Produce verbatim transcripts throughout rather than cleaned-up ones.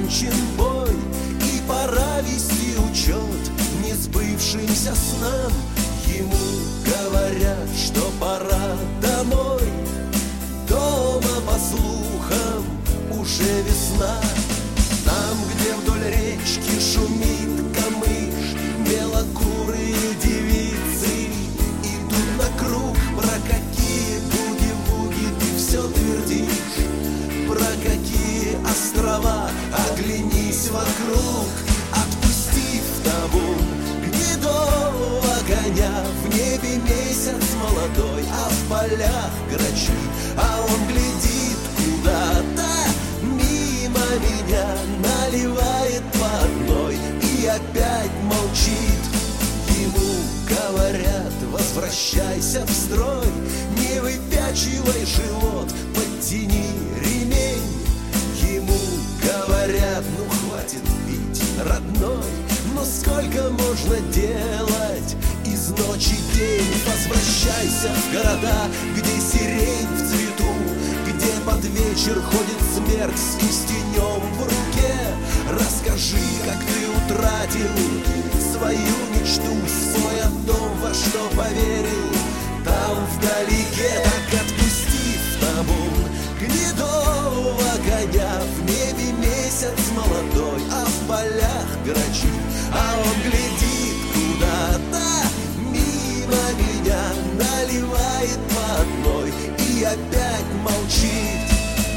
окончен бой, и пора вести учет несбывшимся снам. Ему говорят, что пора домой. Дома, по слухам, уже весна. Там, где вдоль речки шумит камыш, белокурые девицы идут на круг. Про какие буги-вуги ты все твердишь? Про какие острова? Оглянись вокруг. Отпустив табун гнедого коня, в небе месяц молодой, а в полях грачи. А он глядит куда-то мимо меня, наливает по одной и опять молчит. Ему говорят: возвращайся в строй, не выпячивай живот, подтяни ремень. Ему говорят: ну хватит пить, родной, но сколько можно делать из ночи день? Возвращайся в города, где сирень в цвету, где под вечер ходит смерть с кистенем в руке. Расскажи, как ты утратил свою мечту, свой дом, во что поверил там вдалеке. Так отпустив табун гнедого коня, в небе месяц молодой, а в полях грачи. А он глядит куда-то мимо меня, наливает по одной и опять молчит.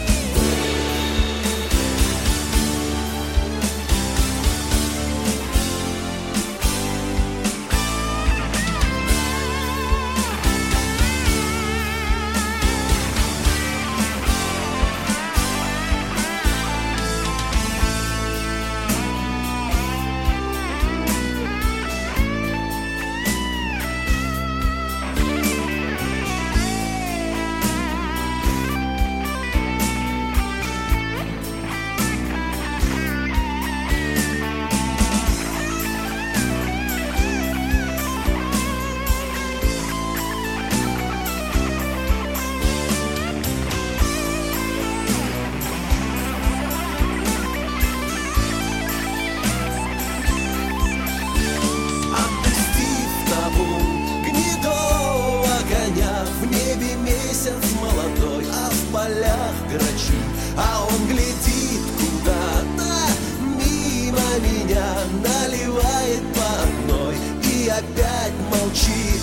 Молодой, а в полях грачи. А он глядит куда-то мимо меня, наливает по одной и опять молчит.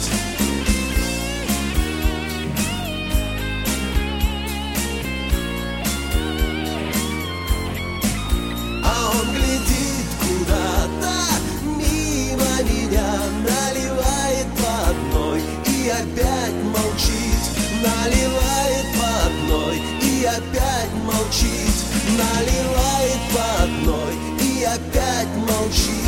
А он глядит куда-то мимо меня, наливает по одной и опять молчит. Наливает по одной и опять молчит. Наливает по одной и опять молчит.